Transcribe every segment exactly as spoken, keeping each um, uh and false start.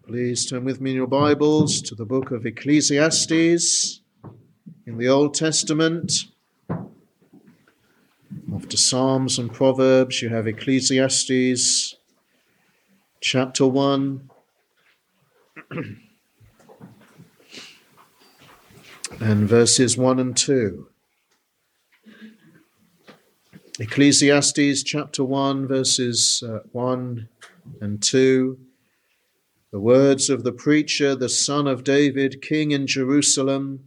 Please turn with me in your Bibles to the book of Ecclesiastes in the Old Testament. After Psalms and Proverbs, you have Ecclesiastes chapter one. And verses one and two. Ecclesiastes chapter one, verses uh, one and two. The words of the preacher, the son of David, king in Jerusalem.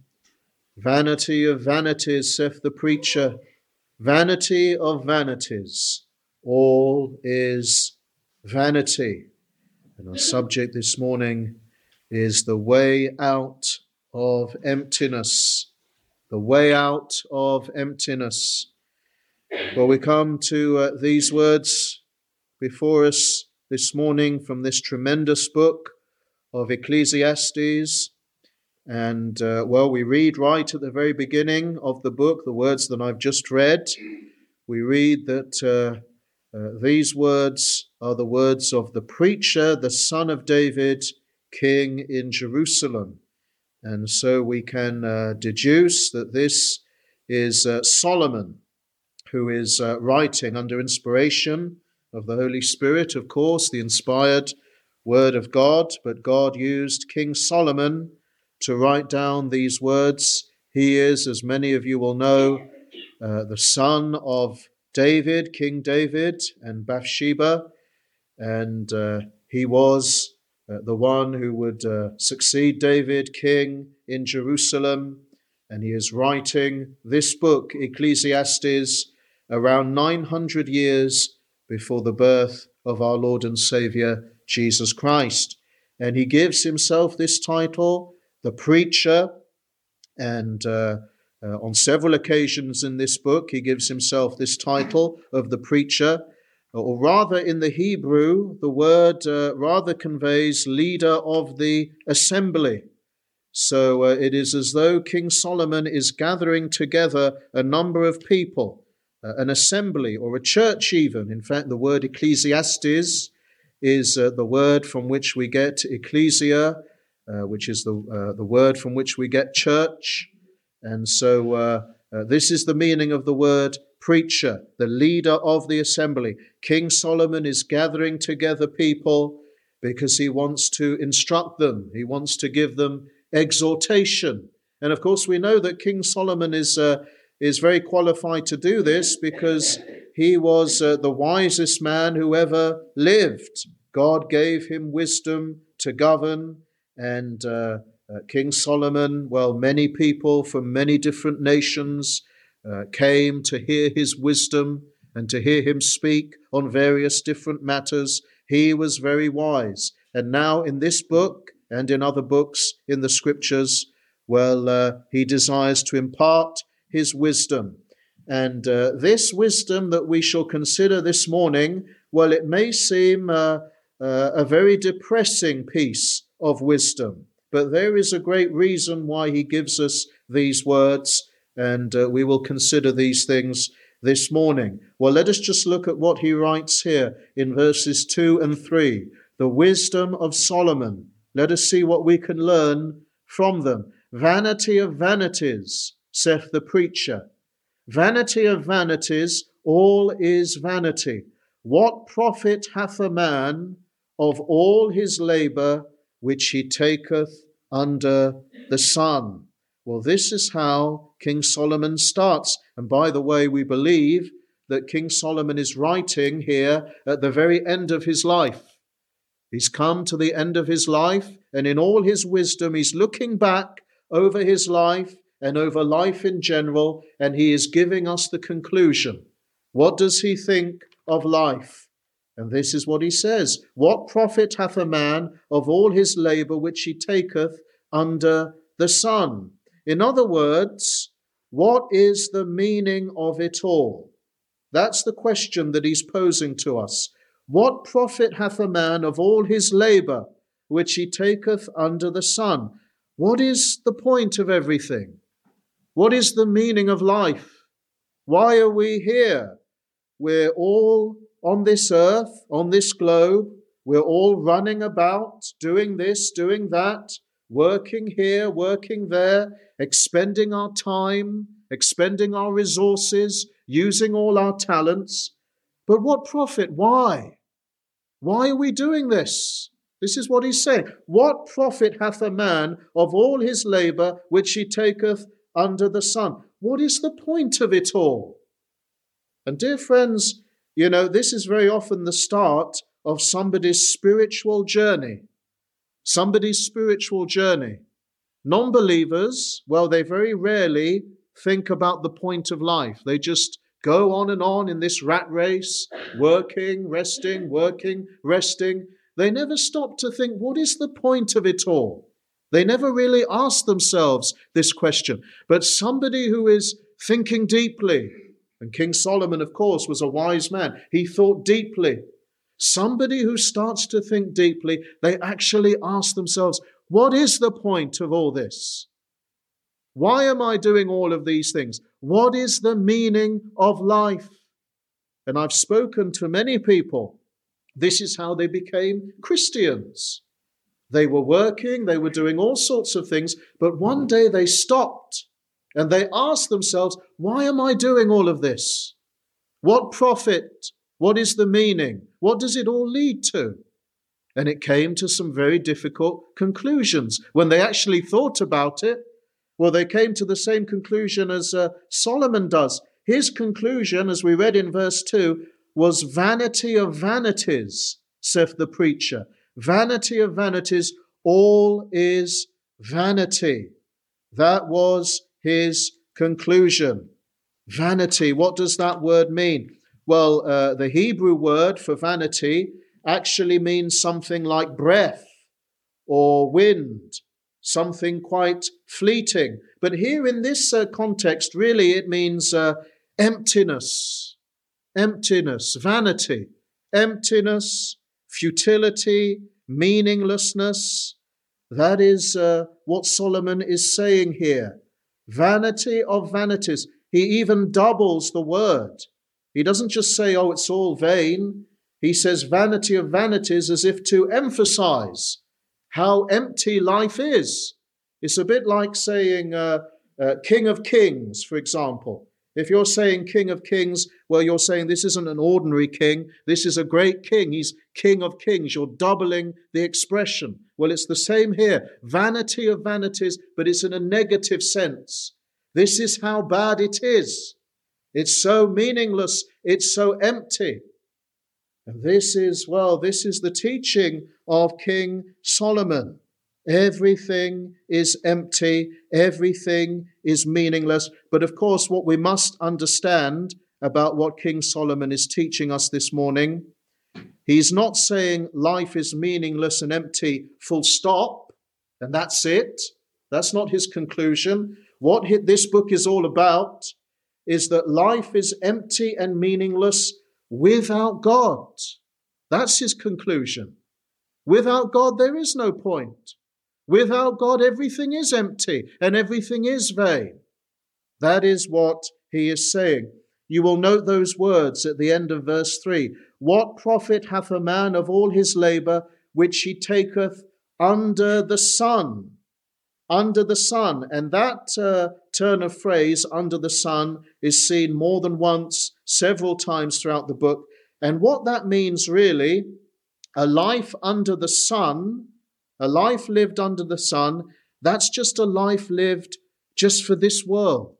Vanity of vanities, saith the preacher, vanity of vanities, all is vanity. And our subject this morning is the way out of emptiness. The way out of emptiness. Well, we come to uh, these words before us this morning from this tremendous book of Ecclesiastes. And, uh, well, we read right at the very beginning of the book, the words that I've just read. We read that uh, uh, these words are the words of the preacher, the son of David, king in Jerusalem. And so we can uh, deduce that this is uh, Solomon, who is uh, writing under inspiration of the Holy Spirit, of course, the inspired word of God. But God used King Solomon to write down these words. He is, as many of you will know, uh, the son of David, King David, and Bathsheba. And uh, he was uh, the one who would uh, succeed David, king in Jerusalem. And he is writing this book, Ecclesiastes, around nine hundred years before the birth of our Lord and Savior, Jesus Christ. And he gives himself this title, the preacher, and uh, uh, on several occasions in this book, he gives himself this title of the preacher, or rather in the Hebrew, the word uh, rather conveys leader of the assembly. So uh, it is as though King Solomon is gathering together a number of people, Uh, an assembly or a church even. In fact, the word Ecclesiastes is uh, the word from which we get ecclesia, uh, which is the uh, the word from which we get church. And so uh, uh, this is the meaning of the word preacher, the leader of the assembly. King Solomon is gathering together people because he wants to instruct them. He wants to give them exhortation. And of course, we know that King Solomon is uh, is very qualified to do this because he was uh, the wisest man who ever lived. God gave him wisdom to govern, and uh, uh, King Solomon, well, many people from many different nations uh, came to hear his wisdom and to hear him speak on various different matters. He was very wise. And now in this book and in other books in the scriptures, well, uh, he desires to impart his wisdom. And uh, this wisdom that we shall consider this morning, well, it may seem uh, uh, a very depressing piece of wisdom, but there is a great reason why he gives us these words, and uh, we will consider these things this morning. Well, let us just look at what he writes here in verses two and three. The wisdom of Solomon. Let us see what we can learn from them. Vanity of vanities, saith the preacher. Vanity of vanities, all is vanity. What profit hath a man of all his labour which he taketh under the sun? Well, this is how King Solomon starts. And by the way, we believe that King Solomon is writing here at the very end of his life. He's come to the end of his life, and in all his wisdom, he's looking back over his life and over life in general, and he is giving us the conclusion. What does he think of life? And this is what he says. What profit hath a man of all his labour which he taketh under the sun? In other words, what is the meaning of it all? That's the question that he's posing to us. What profit hath a man of all his labour which he taketh under the sun? What is the point of everything? What is the meaning of life? Why are we here? We're all on this earth, on this globe, We're all running about, doing this, doing that, working here, working there, expending our time, expending our resources, using all our talents. But what profit? Why? Why are we doing this? This is what he's saying. What profit hath a man of all his labour which he taketh under the sun? What is the point of it all? And dear friends, you know, this is very often the start of somebody's spiritual journey. Somebody's spiritual journey. Non-believers, well, they very rarely think about the point of life. They just go on and on in this rat race, working, resting, working, resting. They never stop to think, what is the point of it all? They never really ask themselves this question. But somebody who is thinking deeply, and King Solomon, of course, was a wise man. He thought deeply. Somebody who starts to think deeply, they actually ask themselves, what is the point of all this? Why am I doing all of these things? What is the meaning of life? And I've spoken to many people. This is how they became Christians. They were working, they were doing all sorts of things, but one day they stopped and they asked themselves, why am I doing all of this? What profit? What is the meaning? What does it all lead to? And it came to some very difficult conclusions. When they actually thought about it, well, they came to the same conclusion as uh, Solomon does. His conclusion, as we read in verse two, was vanity of vanities, saith the preacher. Vanity of vanities, all is vanity. That was his conclusion. Vanity, what does that word mean? Well, uh, the Hebrew word for vanity actually means something like breath or wind, something quite fleeting. But here in this uh, context, really it means uh, emptiness, emptiness, vanity, emptiness, futility, meaninglessness. That is uh, what Solomon is saying here. Vanity of vanities. He even doubles the word. He doesn't just say, oh, it's all vain. He says vanity of vanities as if to emphasize how empty life is. It's a bit like saying uh, uh, King of Kings, for example. If you're saying King of Kings, well, you're saying this isn't an ordinary king. This is a great king. He's King of Kings. You're doubling the expression. Well, it's the same here. Vanity of vanities, but it's in a negative sense. This is how bad it is. It's so meaningless. It's so empty. And this is, well, this is the teaching of King Solomon. Everything is empty. Everything is meaningless. But of course, what we must understand about what King Solomon is teaching us this morning, he's not saying life is meaningless and empty, full stop, and that's it. That's not his conclusion. What this book is all about is that life is empty and meaningless without God. That's his conclusion. Without God, there is no point. Without God, everything is empty and everything is vain. That is what he is saying. You will note those words at the end of verse three. What profit hath a man of all his labour which he taketh under the sun? Under the sun. And that uh, turn of phrase, under the sun, is seen more than once, several times throughout the book. And what that means really, a life under the sun, a life lived under the sun, that's just a life lived just for this world.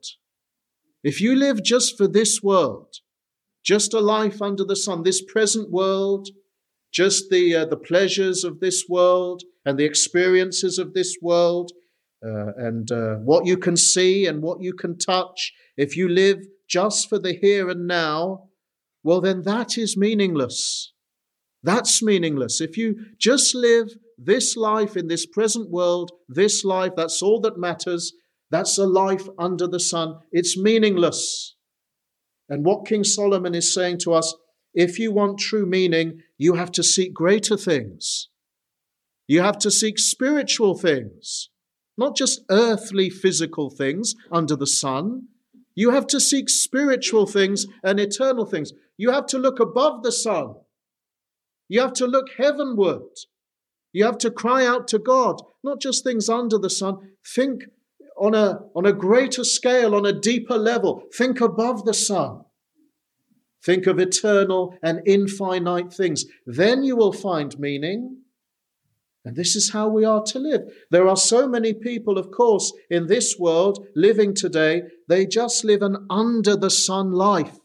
If you live just for this world, just a life under the sun, this present world, just the uh, the pleasures of this world and the experiences of this world, uh, and uh, what you can see and what you can touch, if you live just for the here and now, well, then that is meaningless. That's meaningless. If you just live this life in this present world, this life, that's all that matters. That's a life under the sun. It's meaningless. And what King Solomon is saying to us, if you want true meaning, you have to seek greater things. You have to seek spiritual things, not just earthly, physical things under the sun. You have to seek spiritual things and eternal things. You have to look above the sun. You have to look heavenward. You have to cry out to God, not just things under the sun. Think on a, on a greater scale, on a deeper level. Think above the sun. Think of eternal and infinite things. Then you will find meaning. And this is how we are to live. There are so many people, of course, in this world living today, they just live an under the sun life.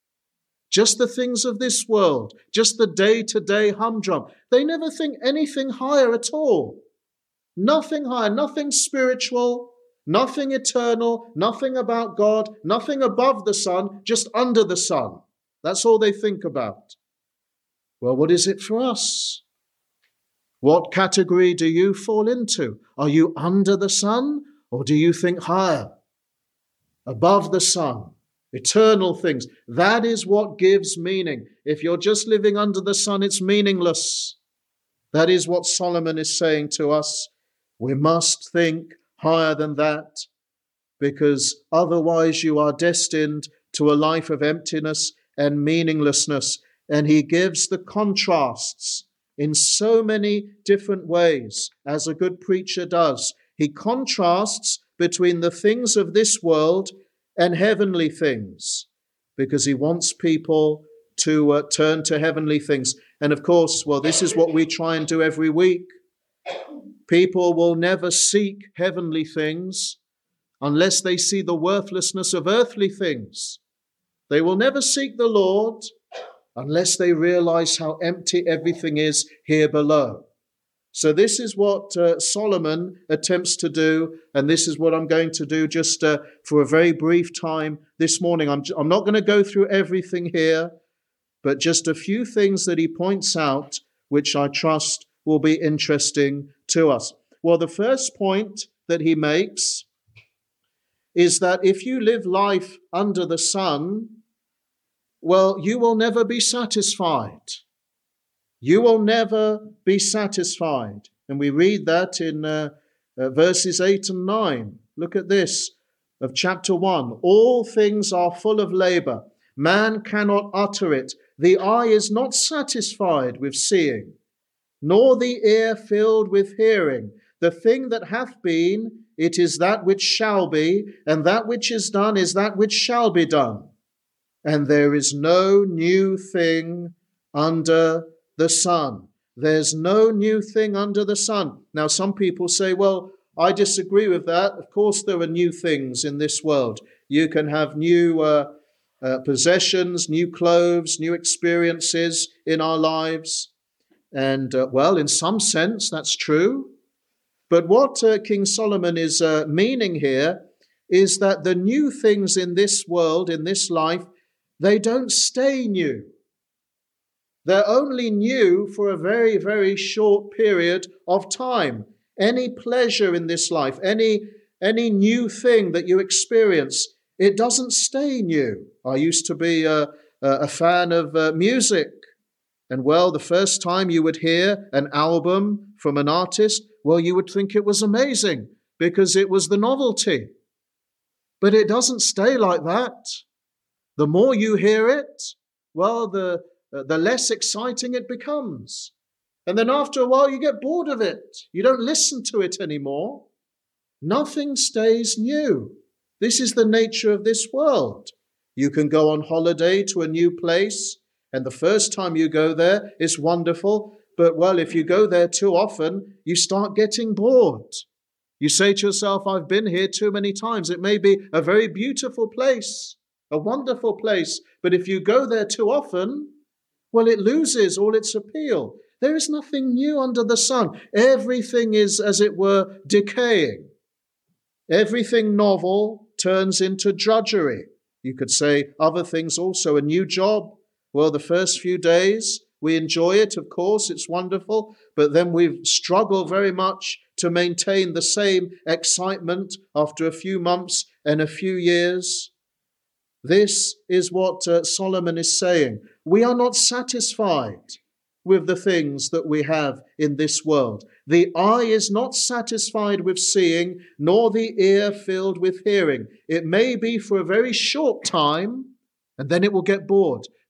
Just the things of this world, just the day-to-day humdrum. They never think anything higher at all. Nothing higher, nothing spiritual, nothing eternal, nothing about God, nothing above the sun, just under the sun. That's all they think about. Well, what is it for us? What category do you fall into? Are you under the sun, or do you think higher? Above the sun, eternal things. That is what gives meaning. If you're just living under the sun, it's meaningless. That is what Solomon is saying to us. We must think higher than that, because otherwise you are destined to a life of emptiness and meaninglessness. And he gives the contrasts in so many different ways, as a good preacher does. He contrasts between the things of this world and heavenly things, because he wants people to uh, turn to heavenly things. And of course, well, this is what we try and do every week. People will never seek heavenly things unless they see the worthlessness of earthly things. They will never seek the Lord unless they realize how empty everything is here below. So this is what uh, Solomon attempts to do, and this is what I'm going to do just uh, for a very brief time this morning. I'm, I'm not going to go through everything here, but just a few things that he points out, which I trust will be interesting to us. Well, the first point that he makes is that if you live life under the sun, well, you will never be satisfied. You will never be satisfied. And we read that in uh, uh, verses eight and nine. Look at this of chapter one. All things are full of labor. Man cannot utter it. The eye is not satisfied with seeing, nor the ear filled with hearing. The thing that hath been, it is that which shall be, and that which is done is that which shall be done. And there is no new thing under the sun. There's no new thing under the sun. Now, some people say, well, I disagree with that. Of course, there are new things in this world. You can have new uh, uh, possessions, new clothes, new experiences in our lives. And, uh, well, in some sense, that's true. But what uh, King Solomon is uh, meaning here is that the new things in this world, in this life, they don't stay new. They're only new for a very, very short period of time. Any pleasure in this life, any, any new thing that you experience, it doesn't stay new. I used to be a, a fan of uh, music. And well, the first time you would hear an album from an artist, well, you would think it was amazing because it was the novelty. But it doesn't stay like that. The more you hear it, well, the, uh, the less exciting it becomes. And then after a while, you get bored of it. You don't listen to it anymore. Nothing stays new. This is the nature of this world. You can go on holiday to a new place, and the first time you go there, it's wonderful. But, well, if you go there too often, you start getting bored. You say to yourself, I've been here too many times. It may be a very beautiful place, a wonderful place, but if you go there too often, well, it loses all its appeal. There is nothing new under the sun. Everything is, as it were, decaying. Everything novel turns into drudgery. You could say other things also. A new job, well, the first few days, we enjoy it, of course, it's wonderful, but then we struggle very much to maintain the same excitement after a few months and a few years. This is what uh, Solomon is saying. We are not satisfied with the things that we have in this world. The eye is not satisfied with seeing, nor the ear filled with hearing. It may be for a very short time, and then it will get bored.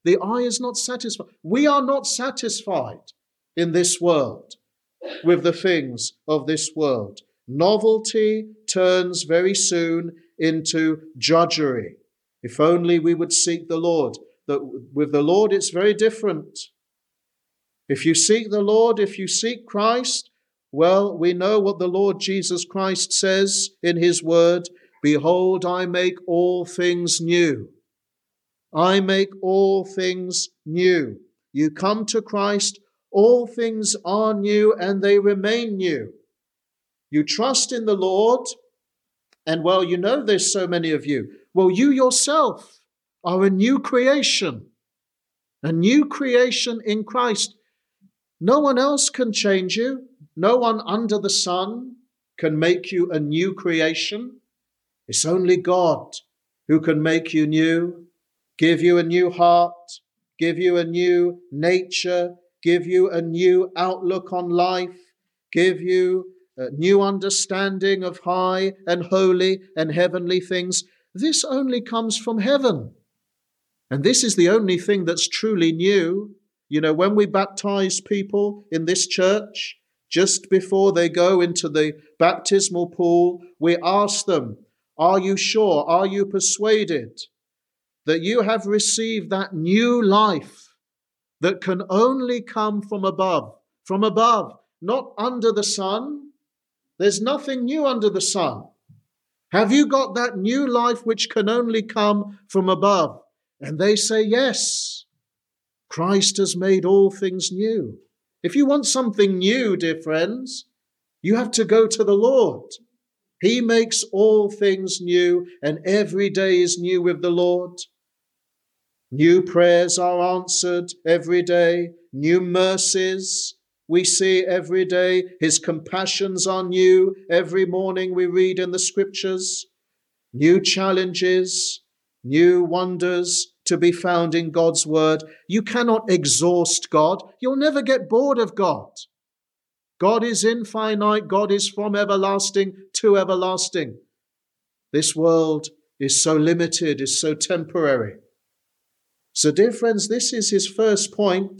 The eye is not satisfied. We are not satisfied in this world with the things of this world. Novelty turns very soon into drudgery. If only we would seek the Lord. That with the Lord it's very different. If you seek the Lord, if you seek Christ, well, we know what the Lord Jesus Christ says in his word. Behold, I make all things new. I make all things new. You come to Christ, all things are new and they remain new. You trust in the Lord, and well, you know there's so many of you. Well, you yourself are a new creation, a new creation in Christ. No one else can change you. No one under the sun can make you a new creation. It's only God who can make you new, give you a new heart, give you a new nature, give you a new outlook on life, give you a new understanding of high and holy and heavenly things. This only comes from heaven. And this is the only thing that's truly new. You know, when we baptize people in this church, just before they go into the baptismal pool, we ask them, are you sure? Are you persuaded that you have received that new life that can only come from above? From above, not under the sun. There's nothing new under the sun. Have you got that new life which can only come from above? And they say, yes. Christ has made all things new. If you want something new, dear friends, you have to go to the Lord. He makes all things new, and every day is new with the Lord. New prayers are answered every day. New mercies we see every day. His compassions are new. Every morning we read in the scriptures. New challenges, new wonders to be found in God's word. You cannot exhaust God. You'll never get bored of God. God is infinite. God is from everlasting to everlasting. This world is so limited, is so temporary. So, dear friends, this is his first point.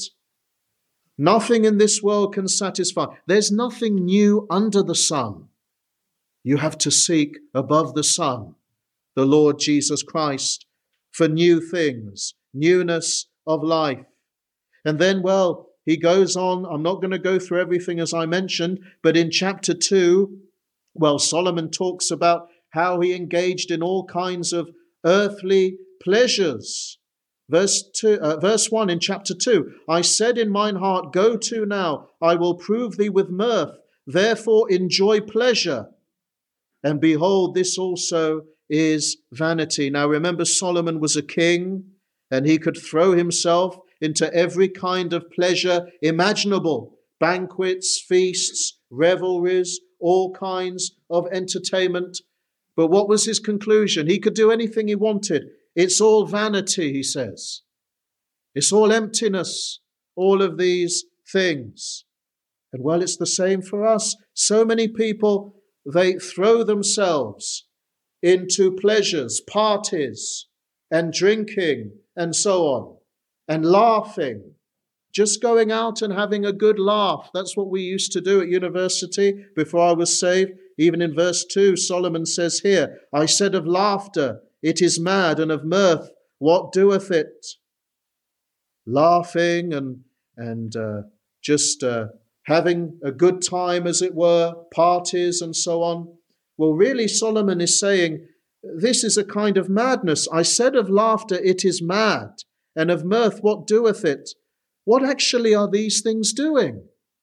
Nothing in this world can satisfy. There's nothing new under the sun. You have to seek above the sun, the Lord Jesus Christ, for new things, newness of life. And then, well, he goes on. I'm not going to go through everything as I mentioned, but in chapter two, well, Solomon talks about how he engaged in all kinds of earthly pleasures. Verse two, uh, verse one in chapter two, I said in mine heart, go to now, I will prove thee with mirth, therefore enjoy pleasure. And behold, this also is vanity. Now remember, Solomon was a king, and he could throw himself into every kind of pleasure imaginable. Banquets, feasts, revelries, all kinds of entertainment. But what was his conclusion? He could do anything he wanted. It's all vanity, he says. It's all emptiness, all of these things. And well, it's the same for us. So many people, they throw themselves into pleasures, parties, and drinking, and so on, and laughing. Just going out and having a good laugh. That's what we used to do at university before I was saved. Even in verse two, Solomon says here, I said of laughter, it is mad, and of mirth, what doeth it? Laughing and, and uh, just uh, having a good time, as it were, parties and so on. Well, really, Solomon is saying, this is a kind of madness. I said of laughter, it is mad, and of mirth, what doeth it? What actually are these things doing?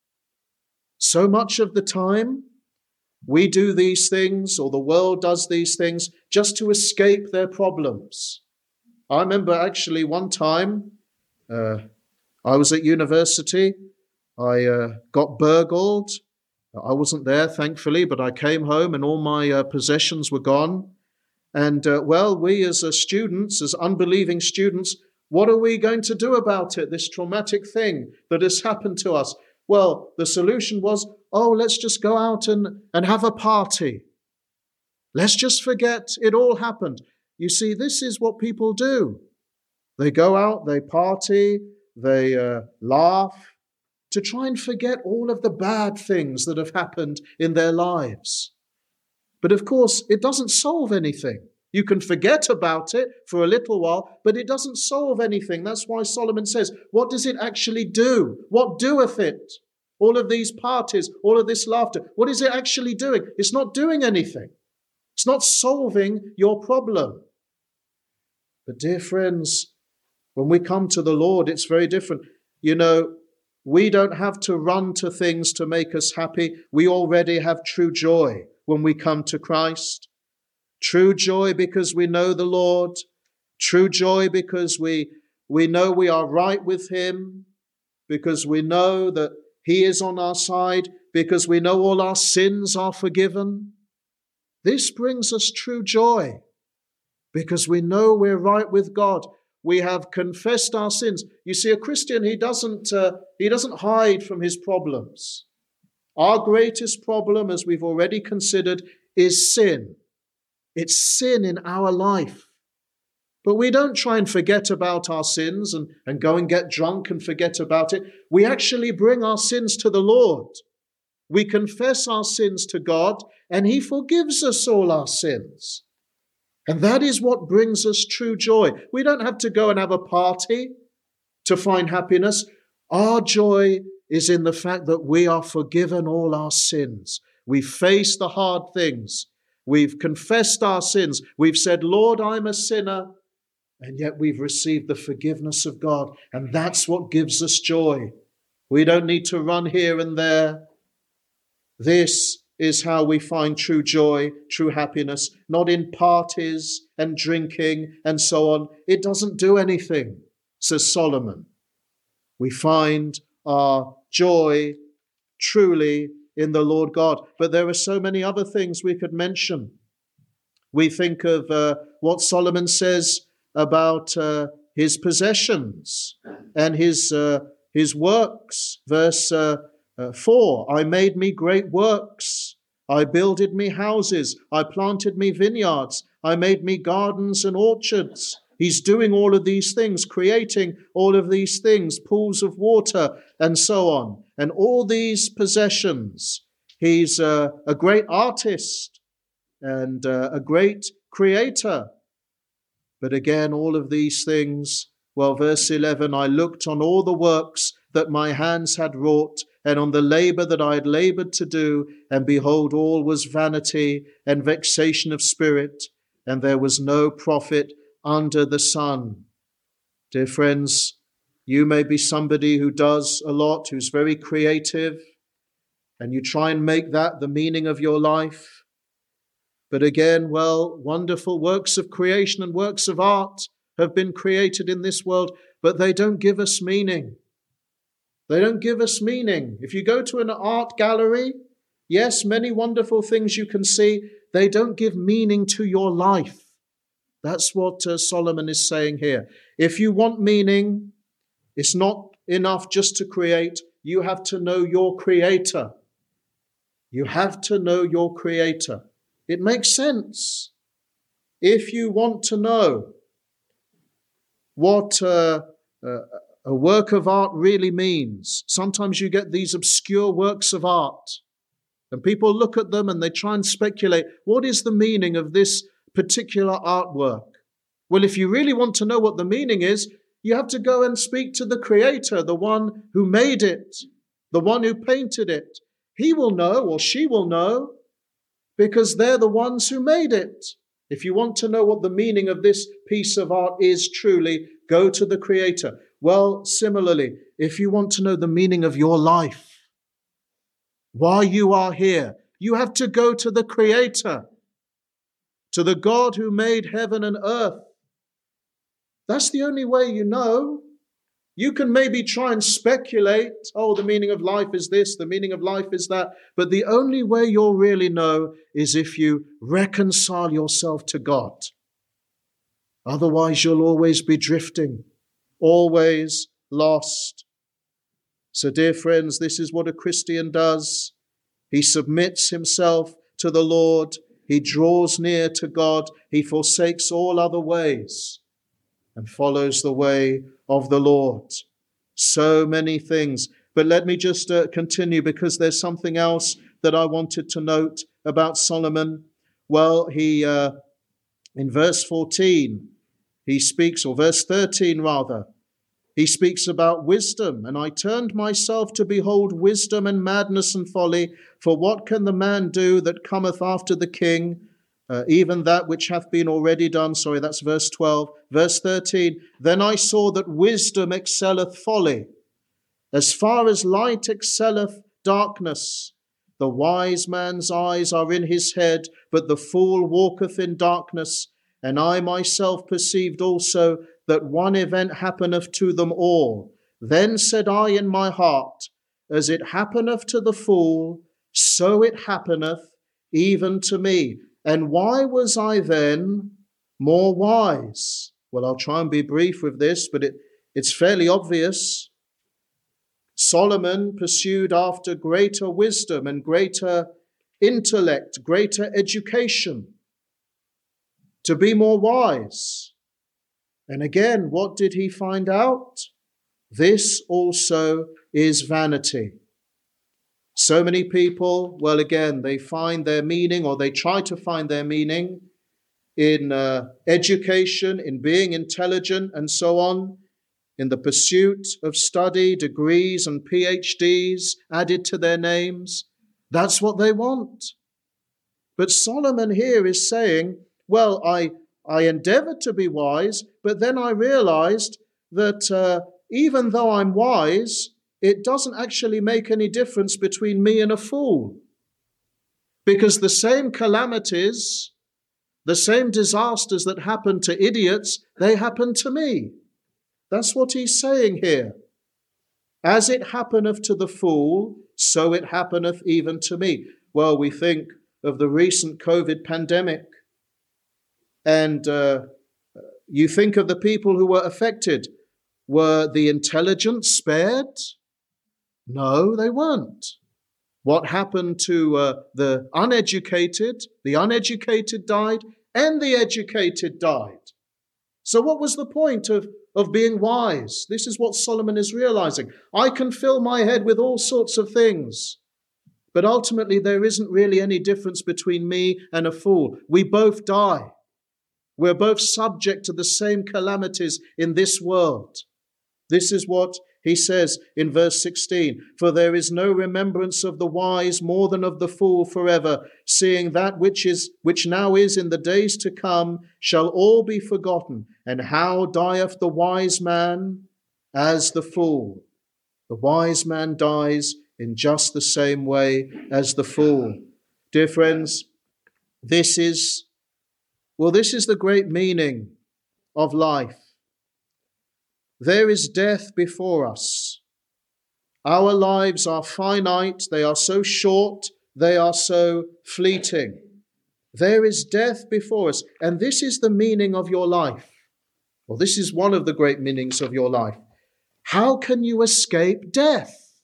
So much of the time, we do these things, or the world does these things, just to escape their problems. I remember actually one time, uh, I was at university, I uh, got burgled. I wasn't there, thankfully, but I came home and all my uh, possessions were gone. And, uh, well, we as uh, students, as unbelieving students, what are we going to do about it, this traumatic thing that has happened to us? Well, the solution was, oh, let's just go out and, and have a party. Let's just forget it all happened. You see, this is what people do. They go out, they party, they uh, laugh, to try and forget all of the bad things that have happened in their lives. But of course, it doesn't solve anything. You can forget about it for a little while, but it doesn't solve anything. That's why Solomon says, what does it actually do? What doeth it? All of these parties, all of this laughter, what is it actually doing? It's not doing anything. It's not solving your problem. But dear friends, when we come to the Lord, it's very different. You know, we don't have to run to things to make us happy. We already have true joy when we come to Christ. True joy because we know the Lord. True joy because we, we know we are right with Him. Because we know that He is on our side. Because we know all our sins are forgiven. This brings us true joy. Because we know we're right with God. We have confessed our sins. You see, a Christian, he doesn't, uh, he doesn't hide from his problems. Our greatest problem, as we've already considered, is sin. It's sin in our life. But we don't try and forget about our sins and, and go and get drunk and forget about it. We actually bring our sins to the Lord. We confess our sins to God, and He forgives us all our sins. And that is what brings us true joy. We don't have to go and have a party to find happiness. Our joy is in the fact that we are forgiven all our sins. We face the hard things. We've confessed our sins. We've said, Lord, I'm a sinner. And yet we've received the forgiveness of God. And that's what gives us joy. We don't need to run here and there. This is how we find true joy, true happiness, not in parties and drinking and so on. It doesn't do anything, says Solomon. We find our joy truly in the Lord God. But there are so many other things we could mention. We think of uh, what Solomon says about uh, his possessions and his, uh, his works. Verse uh, Uh, four, I made me great works. I builded me houses. I planted me vineyards. I made me gardens and orchards. He's doing all of these things, creating all of these things, pools of water and so on. And all these possessions. He's uh, a great artist and uh, a great creator. But again, all of these things, well, verse eleven, I looked on all the works that my hands had wrought, and on the labor that I had labored to do, and behold, all was vanity and vexation of spirit, and there was no profit under the sun. Dear friends, you may be somebody who does a lot, who's very creative, and you try and make that the meaning of your life. But again, well, wonderful works of creation and works of art have been created in this world, but they don't give us meaning. They don't give us meaning. If you go to an art gallery, yes, many wonderful things you can see, they don't give meaning to your life. That's what uh, Solomon is saying here. If you want meaning, it's not enough just to create. You have to know your Creator. You have to know your Creator. It makes sense. If you want to know what uh, uh, a work of art really means, sometimes you get these obscure works of art, and people look at them and they try and speculate, what is the meaning of this particular artwork? Well, if you really want to know what the meaning is, you have to go and speak to the Creator, the one who made it, the one who painted it. He will know, or she will know, because they're the ones who made it. If you want to know what the meaning of this piece of art is truly, go to the Creator. Well, similarly, if you want to know the meaning of your life, why you are here, you have to go to the Creator, to the God who made heaven and earth. That's the only way you know. You can maybe try and speculate, oh, the meaning of life is this, the meaning of life is that, but the only way you'll really know is if you reconcile yourself to God. Otherwise, you'll always be drifting, always lost. So, dear friends, this is what a Christian does. He submits himself to the Lord. He draws near to God. He forsakes all other ways. and follows the way of the Lord. So many things. But let me just uh, continue, because there's something else that I wanted to note about Solomon. Well, he, uh, in verse fourteen, he speaks, or verse thirteen rather, he speaks about wisdom. And I turned myself to behold wisdom and madness and folly. For what can the man do that cometh after the king? Uh, even that which hath been already done. Sorry, that's verse twelve. Verse thirteen. Then I saw that wisdom excelleth folly, as far as light excelleth darkness. The wise man's eyes are in his head, but the fool walketh in darkness. And I myself perceived also that one event happeneth to them all. Then said I in my heart, as it happeneth to the fool, so it happeneth even to me. And why was I then more wise? Well, I'll try and be brief with this, but it, it's fairly obvious. Solomon pursued after greater wisdom and greater intellect, greater education, to be more wise. And again, what did he find out? This also is vanity. So many people, well, again, they find their meaning, or they try to find their meaning in uh, education, in being intelligent, and so on, in the pursuit of study, degrees and P H Ds added to their names. That's what they want. But Solomon here is saying, well, I, I endeavored to be wise, but then I realized that uh, even though I'm wise, it doesn't actually make any difference between me and a fool. Because the same calamities, the same disasters that happen to idiots, they happen to me. That's what he's saying here. As it happeneth to the fool, so it happeneth even to me. Well, we think of the recent COVID pandemic, and uh, you think of the people who were affected. Were the intelligent spared? No, they weren't. What happened to uh, the uneducated? The uneducated died, and the educated died. So what was the point of, of being wise? This is what Solomon is realizing. I can fill my head with all sorts of things, but ultimately there isn't really any difference between me and a fool. We both die. We're both subject to the same calamities in this world. This is what he says in verse sixteen, for there is no remembrance of the wise more than of the fool forever, seeing that which is which now is in the days to come shall all be forgotten. And how dieth the wise man as the fool? The wise man dies in just the same way as the fool. Dear friends, this is, well, this is the great meaning of life. There is death before us. Our lives are finite. They are so short. They are so fleeting. There is death before us. And this is the meaning of your life. Well, this is one of the great meanings of your life. How can you escape death?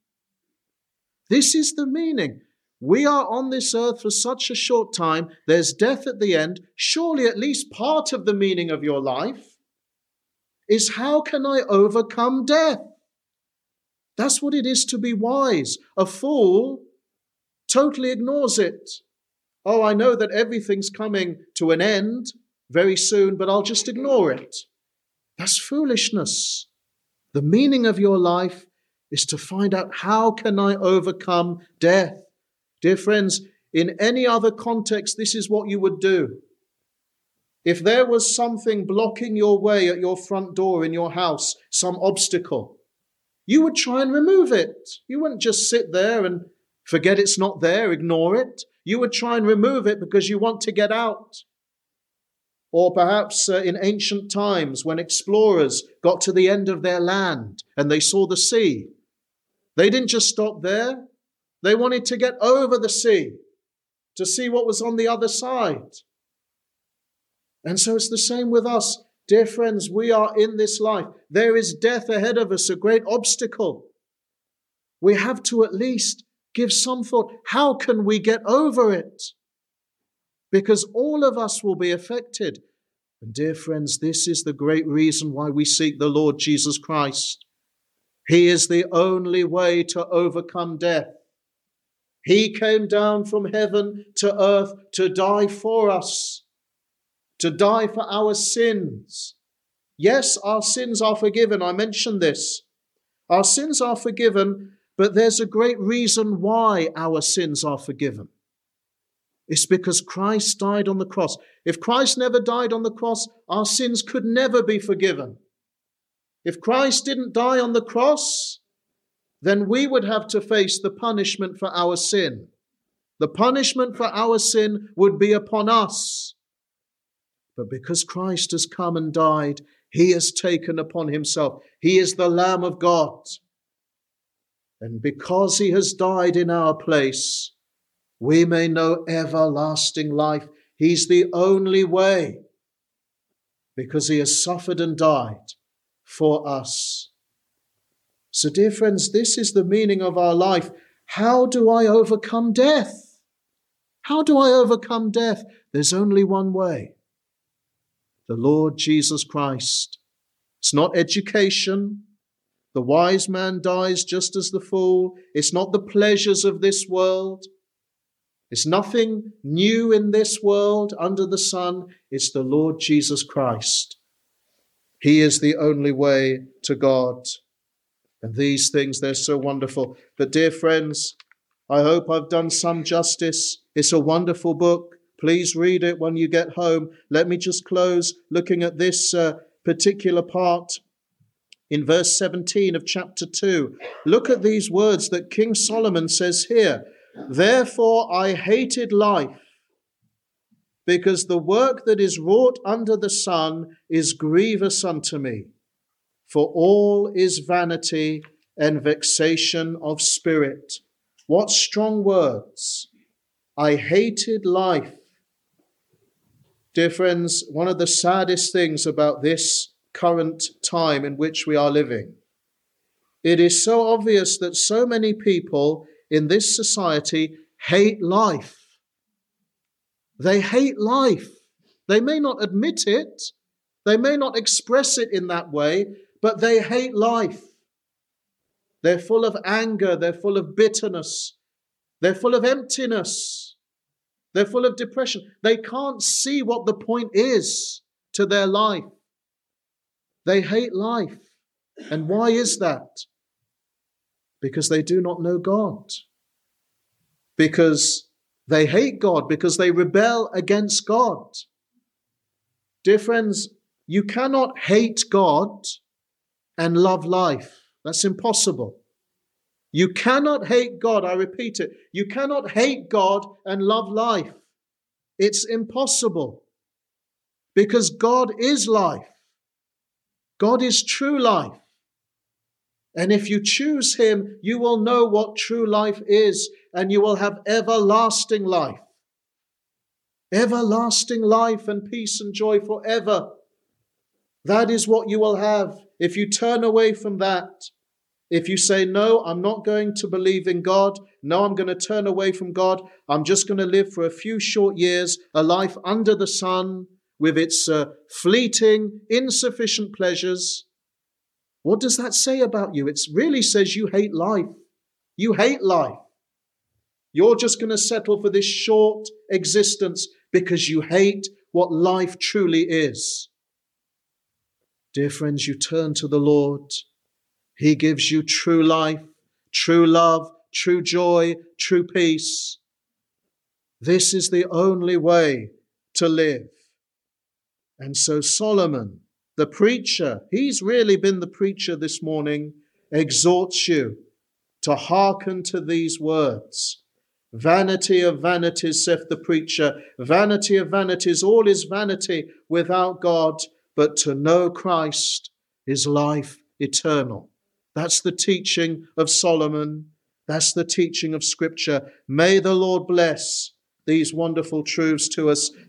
This is the meaning. We are on this earth for such a short time. There's death at the end. Surely at least part of the meaning of your life is, how can I overcome death? That's what it is to be wise. A fool totally ignores it. Oh, I know that everything's coming to an end very soon, but I'll just ignore it. That's foolishness. The meaning of your life is to find out, how can I overcome death? Dear friends, in any other context, this is what you would do. If there was something blocking your way at your front door in your house, some obstacle, you would try and remove it. You wouldn't just sit there and forget it's not there, ignore it. You would try and remove it because you want to get out. Or perhaps uh, in ancient times when explorers got to the end of their land and they saw the sea, they didn't just stop there. They wanted to get over the sea to see what was on the other side. And so it's the same with us. Dear friends, we are in this life. There is death ahead of us, a great obstacle. We have to at least give some thought. How can we get over it? Because all of us will be affected. And dear friends, this is the great reason why we seek the Lord Jesus Christ. He is the only way to overcome death. He came down from heaven to earth to die for us, to die for our sins. Yes, our sins are forgiven. I mentioned this. Our sins are forgiven, but there's a great reason why our sins are forgiven. It's because Christ died on the cross. If Christ never died on the cross, our sins could never be forgiven. If Christ didn't die on the cross, then we would have to face the punishment for our sin. The punishment for our sin would be upon us. But because Christ has come and died, he has taken upon himself. He is the Lamb of God. And because he has died in our place, we may know everlasting life. He's the only way, because he has suffered and died for us. So, dear friends, this is the meaning of our life. How do I overcome death? How do I overcome death? There's only one way. The Lord Jesus Christ. It's not education. The wise man dies just as the fool. It's not the pleasures of this world. It's nothing new in this world under the sun. It's the Lord Jesus Christ. He is the only way to God. And these things, they're so wonderful. But dear friends, I hope I've done some justice. It's a wonderful book. Please read it when you get home. Let me just close looking at this uh, particular part in verse seventeen of chapter two. Look at these words that King Solomon says here. Therefore I hated life, because the work that is wrought under the sun is grievous unto me. For all is vanity and vexation of spirit. What strong words. I hated life. Dear friends, one of the saddest things about this current time in which we are living, it is so obvious that so many people in this society hate life. They hate life. They may not admit it. They may not express it in that way, but they hate life. They're full of anger. They're full of bitterness. They're full of emptiness. They're full of depression. They can't see what the point is to their life. They hate life. And why is that? Because they do not know God. Because they hate God. Because they rebel against God. Dear friends, you cannot hate God and love life. That's impossible. You cannot hate God, I repeat it. You cannot hate God and love life. It's impossible. Because God is life. God is true life. And if you choose him, you will know what true life is, and you will have everlasting life. Everlasting life and peace and joy forever. That is what you will have. If you turn away from that, if you say, no, I'm not going to believe in God. No, I'm going to turn away from God. I'm just going to live for a few short years, a life under the sun with its uh, fleeting, insufficient pleasures. What does that say about you? It really says you hate life. You hate life. You're just going to settle for this short existence because you hate what life truly is. Dear friends, you turn to the Lord. He gives you true life, true love, true joy, true peace. This is the only way to live. And so Solomon, the preacher, he's really been the preacher this morning, exhorts you to hearken to these words. Vanity of vanities, saith the preacher. Vanity of vanities, all is vanity without God, but to know Christ is life eternal. That's the teaching of Solomon. That's the teaching of Scripture. May the Lord bless these wonderful truths to us